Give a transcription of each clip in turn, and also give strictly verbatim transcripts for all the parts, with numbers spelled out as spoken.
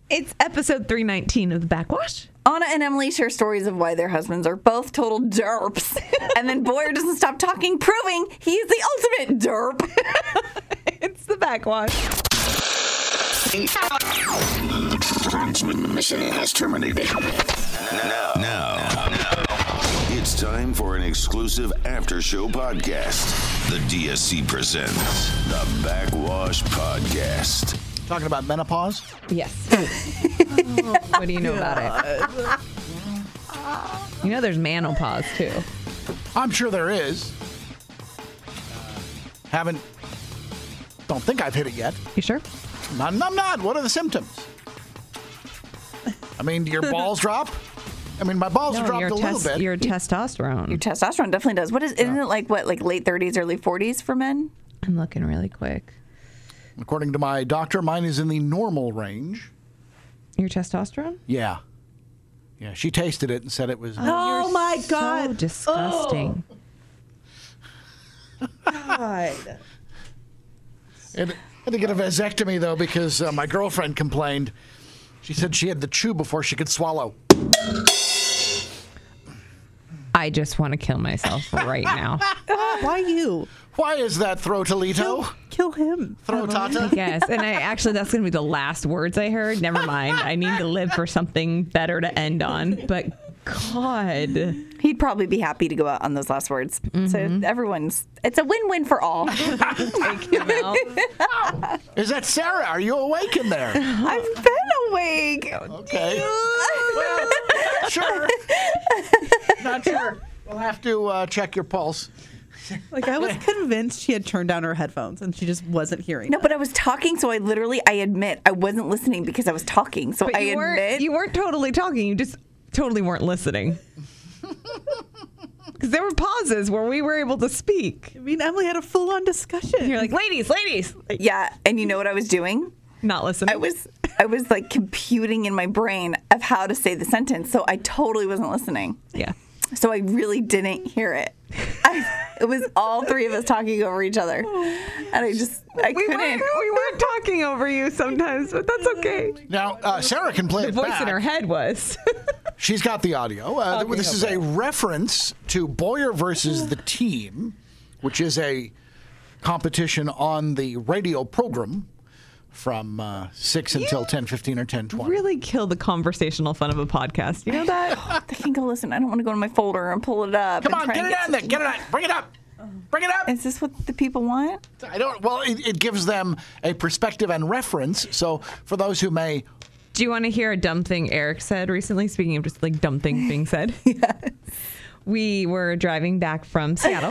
It's episode three nineteen of The Backwash. Anna and Emily share stories of why their husbands are both total derps. And then Boyer doesn't stop talking, proving he's the ultimate derp. It's The Backwash. Transmission has terminated. Now, now, now, it's time for an exclusive after-show podcast. The D S C presents The Backwash Podcast. Talking about menopause? Yes. Oh, what do you know about it? You know there's manopause, too. I'm sure there is. Haven't, don't think I've hit it yet. You sure? I'm, I'm not. What are the symptoms? I mean, do your balls drop? I mean, my balls have dropped your a little tes- bit. Your testosterone. Your testosterone definitely does. What is, isn't it like, what, like late thirties, early forties for men? I'm looking really quick. According to my doctor, mine is in the normal range. Your testosterone? Yeah. Yeah, she tasted it and said it was... Oh, my God. So disgusting. Oh. God. Had, had to get a vasectomy, though, because uh, my girlfriend complained. She said she had to chew before she could swallow. I just want to kill myself right now. Why you? Why is that, Throw-Tolito? Kill, kill him. Throw-Tata? Yes, and I actually, that's going to be the last words I heard. Never mind. I need to live for something better to end on. But God. He'd probably be happy to go out on those last words. Mm-hmm. So everyone's, it's a win-win for all. Take him out. Is that Sarah? Are you awake in there? I've been awake. Okay. Well, sure. Not sure. We'll have to uh, check your pulse. Like, I was convinced she had turned down her headphones and she just wasn't hearing. No, but I was talking, so I literally, I admit, I wasn't listening because I was talking. So But I you admit. weren't, you weren't totally talking. You just totally weren't listening. Because there were pauses where we were able to speak. I mean, Emily had a full-on discussion. And you're like, ladies, ladies. Like, Yeah, and you know what I was doing? not listening. I was, I was like computing in my brain of how to say the sentence, so I totally wasn't listening. Yeah. So I really didn't hear it. I, it was all three of us talking over each other, and I just, I We couldn't. weren't, we weren't talking over you sometimes, but that's okay. Now, uh, Sarah can play The it voice back. in her head was. She's got the audio. Uh, Okay, this is okay. a reference to Boyer versus the Team, which is a competition on the radio program from uh, six until ten fifteen or ten twenty. Really kill the conversational fun of a podcast. You know that? I can go listen. I don't want to go to my folder and pull it up. Come and on, try get and it on there. Get it on. Bring it up. Bring it up. Is this what the people want? I don't. Well, it, it gives them a perspective and reference. So for those who may, Do you want to hear a dumb thing Eric said recently? Speaking of just like dumb things being said. Yes. We were driving back from Seattle,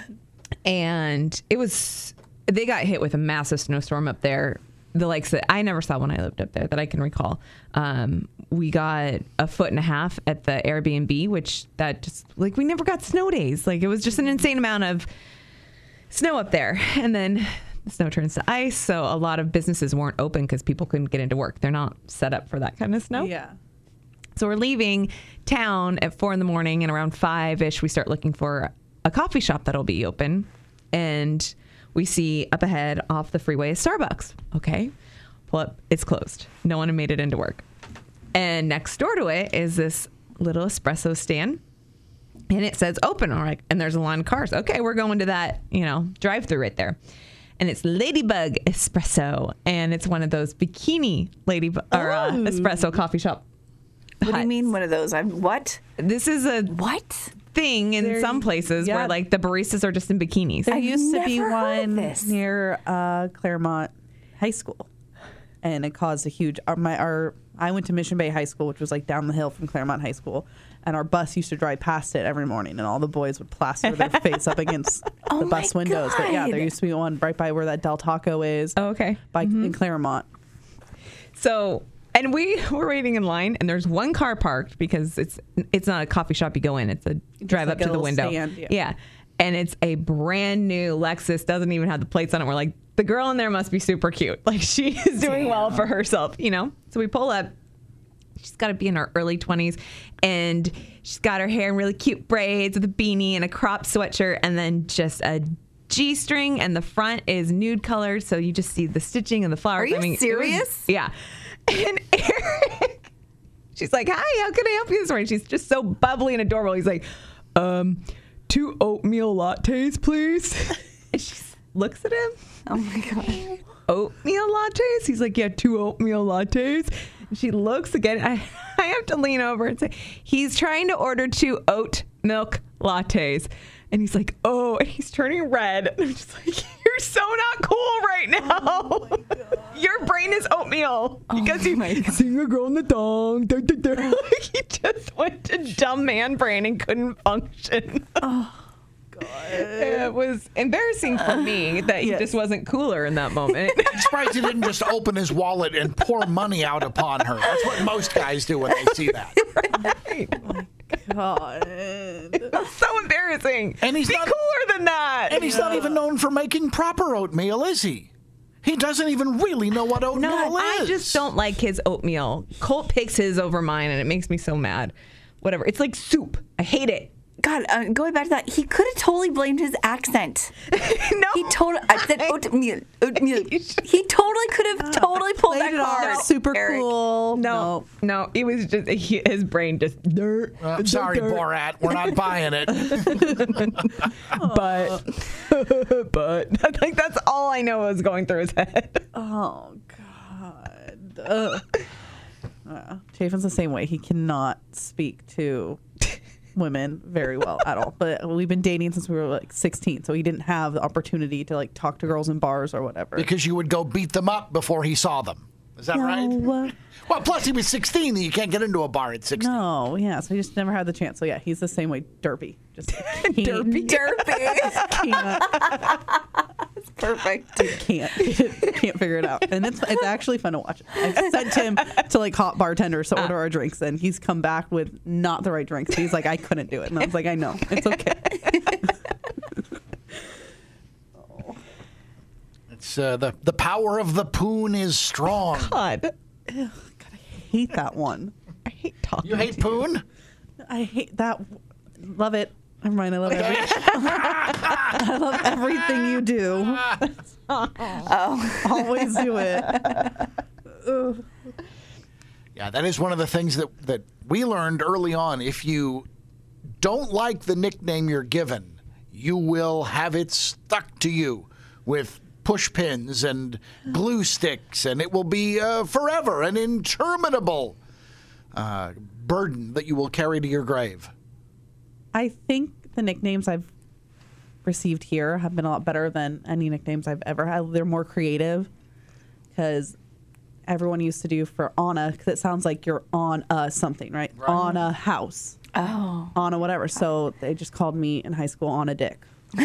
and it was, they got hit with a massive snowstorm up there. The likes that I never saw when I lived up there that I can recall. Um, we got a foot and a half at the Airbnb, which that just like we never got snow days. Like it was just an insane amount of snow up there. And then the snow turns to ice. So a lot of businesses weren't open because people couldn't get into work. They're not set up for that kind of snow. Yeah. So we're leaving town at four in the morning, and around five ish, we start looking for a coffee shop that'll be open. And we see up ahead off the freeway a Starbucks. Okay. Pull up. It's closed. No one had made it into work. And next door to it is this little espresso stand. And it says open. All right. And there's a line of cars. Okay. We're going to that, you know, drive through right there. And it's Ladybug Espresso. And it's one of those bikini ladybug or uh, espresso coffee shop. What do you huts. mean one of those? I'm what? This is a What? thing in There- some places yeah. where like the baristas are just in bikinis. There I've used to be never heard of one this. near uh, Claremont High School, and it caused a huge. Our, my our I went to Mission Bay High School, which was like down the hill from Claremont High School, and our bus used to drive past it every morning, and all the boys would plaster their face up against Oh the my bus windows. But yeah, there God. used to be one right by where that Del Taco is, Oh, okay. by in Claremont. So, and we were waiting in line, and there's one car parked because it's it's not a coffee shop you go in. It's a drive like up a to the little window. stand, yeah. yeah. And it's a brand new Lexus, doesn't even have the plates on it. We're like, the girl in there must be super cute. Like she is doing well for herself, you know? So we pull up. She's got to be in her early twenties, and she's got her hair in really cute braids with a beanie and a cropped sweatshirt, and then just a G-string, and the front is nude colored, so you just see the stitching and the flowers. Are you I mean, it was- serious? yeah. And Eric She's like, hi, how can I help you this morning? She's just so bubbly and adorable. He's like, um, two oatmeal lattes, please. And she looks at him. Oh my God. Oatmeal lattes? He's like, yeah, two oatmeal lattes. And she looks again. I, I have to lean over and say, he's trying to order two oat milk lattes. And he's like, oh, and he's turning red. And I'm just like, you're so not cool right now. Oh your brain is oatmeal. Because oh you sing a girl in the thong. Da, da, da. He just went to dumb man brain and couldn't function. Oh, God. It was embarrassing for me that he Yes. just wasn't cooler in that moment. I'm surprised he didn't just open his wallet and pour money out upon her. That's what most guys do when they see that. God. So embarrassing. And he's Be not- cooler than that. And he's not even known for making proper oatmeal, is he? He doesn't even really know what oatmeal No, is. I just don't like his oatmeal. Colt picks his over mine, and it makes me so mad. Whatever. It's like soup. I hate it. God, uh, going back to that, he could have totally blamed his accent. No. He totally, I said oatmeal, oatmeal. He totally could have totally pulled Played that it off card. super Eric. cool. No, no, it was just he, his brain just dirt. Uh, I'm sorry, dirt. Borat. We're not buying it. But, but I think that's all I know was going through his head. Oh, God. Ugh. Uh, Chafin's the same way. He cannot speak to women very well at all. But we've been dating since we were like sixteen, so he didn't have the opportunity to like talk to girls in bars or whatever. Because you would go beat them up before he saw them. Is that right? No. Well, plus he was sixteen, and you can't get into a bar at sixteen. No, yeah, so he just never had the chance. So yeah, he's the same way. Derpy. Just Derpy. Derpy. Can't, Perfect. can't, can't figure it out. And it's it's actually fun to watch. I've sent him to like hot bartenders to order our drinks, and he's come back with not the right drinks. He's like, I couldn't do it. And I was like, I know. It's okay. It's uh, the the power of the poon is strong. God, I hate that one. I hate talking. You hate poon? I hate that. Love it. Never mind. I love every, I love everything you do. Oh. Always do it. Ugh. Yeah, that is one of the things that, that we learned early on. If you don't like the nickname you're given, you will have it stuck to you with push pins and glue sticks, and it will be uh, forever an interminable uh, burden that you will carry to your grave. I think the nicknames I've received here have been a lot better than any nicknames I've ever had. They're more creative because everyone used to do for Anna, because it sounds like you're on a something, right? Right. On a house. Oh. On a whatever. So they just called me in high school on a dick.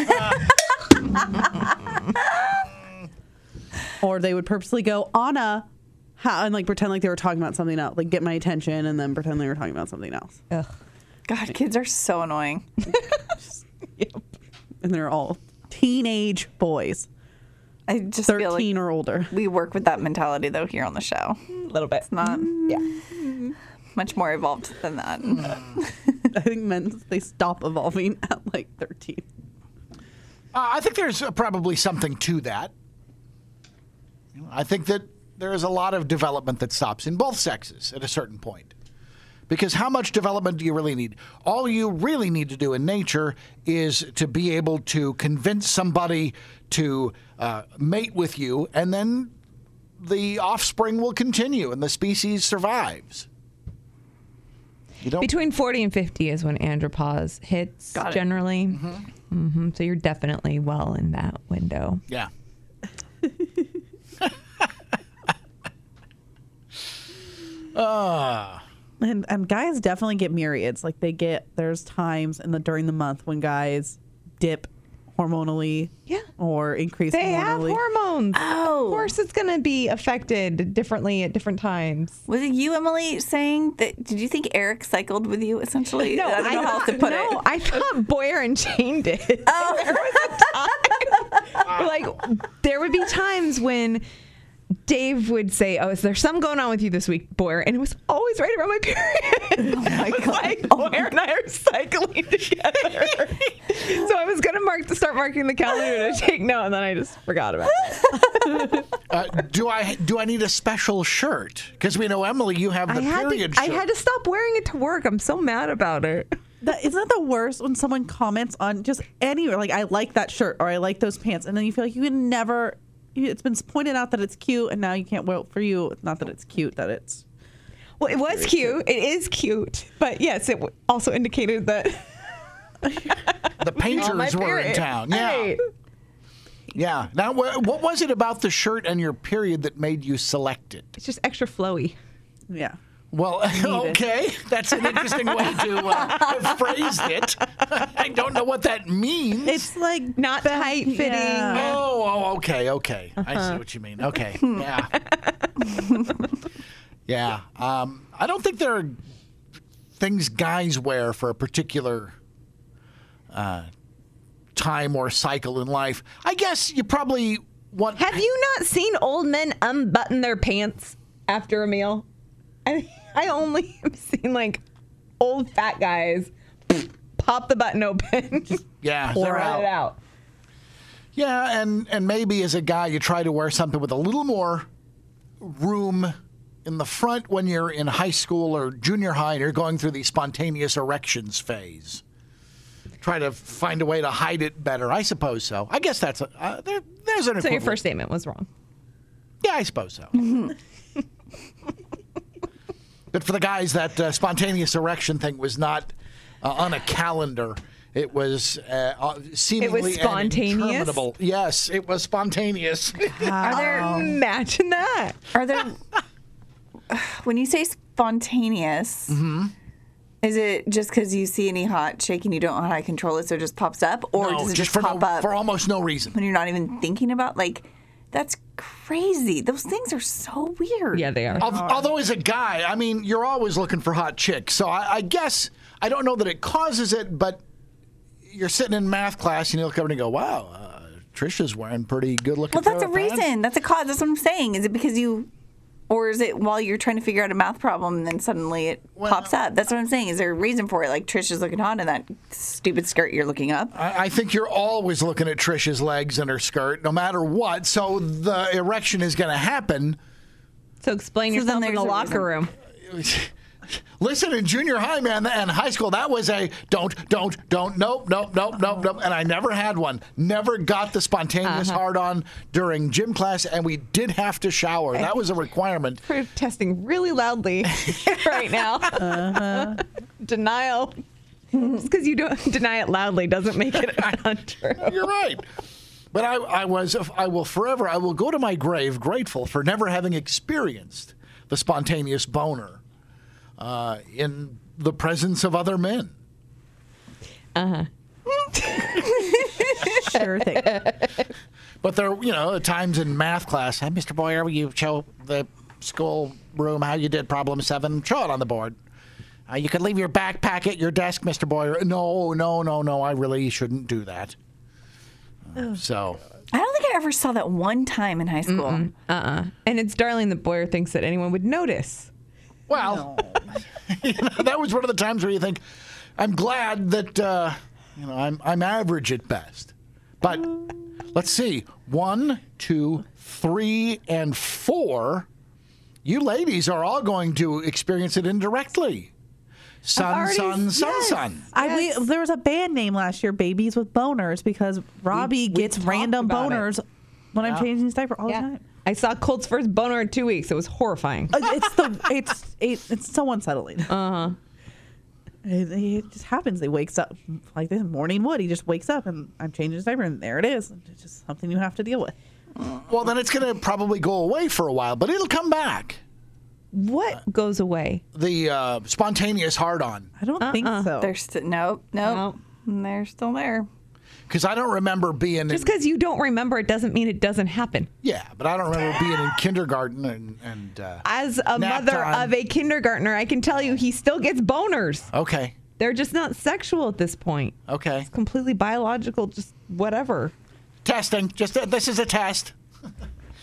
Or they would purposely go on a how and like pretend like they were talking about something else, like get my attention and then pretend they were talking about something else. Ugh. God, kids are so annoying. Yep. And they're all teenage boys, I just feel thirteen like or older. we work with that mentality though here on the show. A little bit. It's not Yeah. much more evolved than that. I think men they stop evolving at like thirteen. Uh, I think there's uh, probably something to that. You know, I think that there is a lot of development that stops in both sexes at a certain point. Because how much development do you really need? All you really need to do in nature is to be able to convince somebody to uh, mate with you, and then the offspring will continue and the species survives. You don't. Between forty and fifty is when andropause hits, Got it. generally. Mm-hmm. Mm-hmm. So you're definitely well in that window. Yeah. Ah. And and guys definitely get myriads. Like they get there's times in the during the month when guys dip hormonally, Yeah. or increase They have hormonally. hormones. Oh. Of course, it's going to be affected differently at different times. Was it you, Emily, saying that? Did you think Eric cycled with you essentially? I don't know how else to put no, it. I thought Boyer and Jane did. Oh. There was a time, like, there would be times when Dave would say, "Oh, is there something going on with you this week, Boyer?" And it was always right around my period. Oh my God. Like, Boyer and I are cycling together. So I was going to mark to start marking the calendar to take note, and then I just forgot about it. Uh, do I do I need a special shirt? Because we know, Emily, you have the I had, period to, shirt. I had to stop wearing it to work. I'm so mad about it. That, isn't that the worst when someone comments on just anywhere, like, I like that shirt or I like those pants, and then you feel like you can never, it's been pointed out that it's cute, and now you can't wear it for you. It's not that it's cute, that it's. Well, it was cute. It is cute. But yes, it w- also indicated that the painters were in town. Yeah. Hey. Yeah. Now, wh- what was it about the shirt and your period that made you select it? It's just extra flowy. Yeah. Well, okay. That's an interesting way to uh, have phrased it. I don't know what that means. It's like Not tight fitting. Yeah. Oh, oh, okay, okay. I see what you mean. Okay. Yeah. Yeah. Um, I don't think there are things guys wear for a particular uh, time or cycle in life. I guess you probably want. Have you not seen old men unbutton their pants after a meal? I I only have seen like old fat guys pop the button open, just Yeah, pour they're it out. out. Yeah, and, and maybe as a guy, you try to wear something with a little more room in the front when you're in high school or junior high and you're going through the spontaneous erections phase. Try to find a way to hide it better. I suppose so. I guess that's a, uh, there, there's an So your equivalent. first statement was wrong. Yeah, I suppose so. But for the guys, that uh, spontaneous erection thing was not uh, on a calendar. It was uh, uh, seemingly and spontaneous? interminable. Yes, it was spontaneous. Are there Imagine that. are there when you say spontaneous? Mm-hmm. Is it just because you see any hot chick and you don't know how to control it, so it just pops up, or No, does it just just, for, pop no, up for almost no reason. when you're not even thinking about? Like, that's crazy. Those things are so weird. Yeah, they are. Al- Although as a guy, I mean, you're always looking for hot chicks. So I, I guess, I don't know that it causes it, but you're sitting in math class and you look over and you go, wow, uh, Trisha's wearing pretty good looking Well, that's a pair of pants." reason. That's a cause. That's what I'm saying. Is it because you, or is it while you're trying to figure out a math problem and then suddenly it pops up? That's what I'm saying. Is there a reason for it? Like Trisha's looking hot in that stupid skirt you're looking up. I, I think you're always looking at Trisha's legs and her skirt, no matter what. So the erection is going to happen. So explain So then yourself in the there's a locker reason. room. Listen, in junior high, man, and high school, that was a don't, don't, don't, nope, nope, nope, nope, nope. And I never had one. Never got the spontaneous Uh-huh. hard on during gym class, and we did have to shower. That was a requirement. We're testing really loudly right now. Uh-huh. Denial. Just because you don't deny it loudly doesn't make it untrue. You're right. But I, I was, I will forever, I will go to my grave grateful for never having experienced the spontaneous boner uh, in the presence of other men. Sure thing. But there, you know, at times in math class, hey, Mister Boyer, will you show the school room how you did problem seven? Show it on the board. Uh, you could leave your backpack at your desk, Mister Boyer. No, no, no, no, I really shouldn't do that. Uh, so, I don't think I ever saw that one time in high school. Uh-uh. And it's Darling that Boyer thinks that anyone would notice. well, you know, that was one of the times where you think, I'm glad that, uh, you know, I'm, I'm average at best. But let's see, one, two, three, and four, you ladies are all going to experience it indirectly. Sun, already- sun, sun, yes. sun. I we, there was a band name last year, Babies with Boners, because Robbie we gets talked random about it. boners when I'm Yeah. changing his diaper all the time. I saw Colt's first boner in two weeks. It was horrifying. Uh, It's the it's it, it's so unsettling. Uh-huh. It, it just happens. He wakes up like this morning wood. He just wakes up and I'm changing his diaper and there it is. It's just something you have to deal with. Well, then it's going to probably go away for a while, but it'll come back. What goes away? The uh, spontaneous hard-on. I don't think so. They're still nope, nope, They're still there. Because I don't remember being Just in, because you don't remember it doesn't mean it doesn't happen. yeah, but I don't remember being in kindergarten and, and uh, As a nap mother time. of a kindergartner, I can tell you he still gets boners. Okay, They're just not sexual at this point. okay. Completely biological, just whatever. Testing. Just uh, this is a test.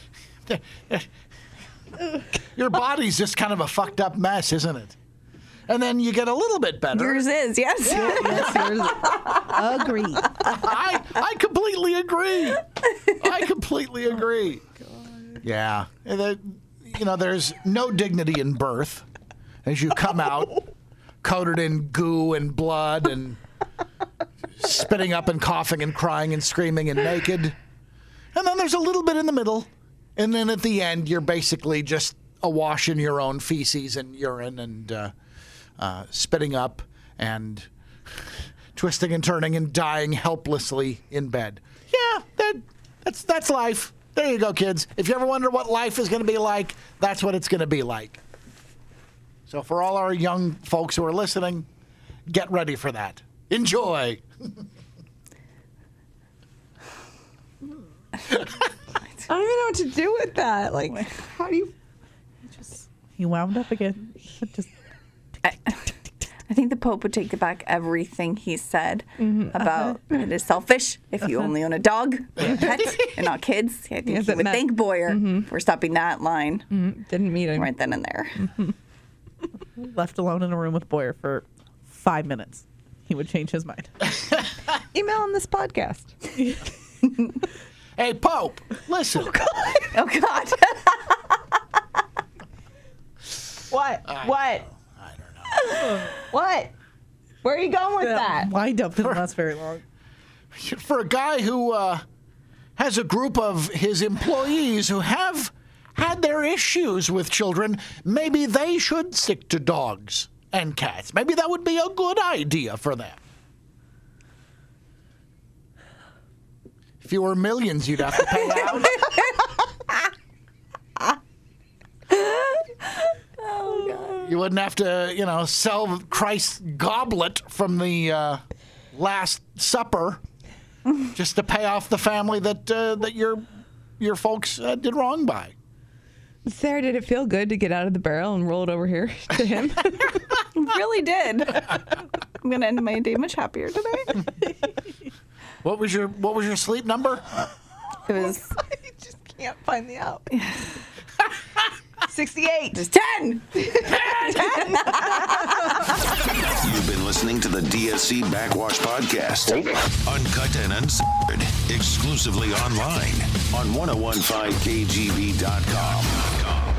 Your body's just kind of a fucked up mess, isn't it? And then you get a little bit better. Yours is, yes. Yes, yours. Agreed. I, I completely agree. I completely agree. Yeah. And that- you know, there's no dignity in birth as you come out coated in goo and blood and spitting up and coughing and crying and screaming and naked. And then there's a little bit in the middle. And then at the end, you're basically just awash in your own feces and urine and uh, uh, spitting up and twisting and turning and dying helplessly in bed. Yeah, that, that's that's life. There you go, kids. If you ever wonder what life is going to be like, that's what it's going to be like. So for all our young folks who are listening, get ready for that. Enjoy. I don't even know what to do with that. Like, how do you? He wound up again. Just I, I think the Pope would take back everything he said about it is selfish if you only own a dog, or a pet, and not kids. I think Yes, he it would meant- thank Boyer for stopping that line Didn't meet him. right then and there. left alone in a room with Boyer for five minutes. He would change his mind. Email him this podcast. Hey, Pope, listen. Oh, God. What? What? I don't know. What? Where are you going with that? Wind up didn't last very long. For a guy who uh, has a group of his employees who have had their issues with children, maybe they should stick to dogs and cats. Maybe that would be a good idea for them. If you were millions, you'd have to pay out. Oh, God. You wouldn't have to, you know, sell Christ's goblet from the uh, Last Supper just to pay off the family that uh, that your your folks uh, did wrong by. Sarah, did it feel good to get out of the barrel and roll it over here to him? Really did. I'm going to end my day much happier today. What was your What was your sleep number? It was I just can't find the app. sixty-eight. just ten. You've been listening to the D S C Backwash Podcast. Uncut and uncensored. Exclusively online on ten fifteen K G B dot com.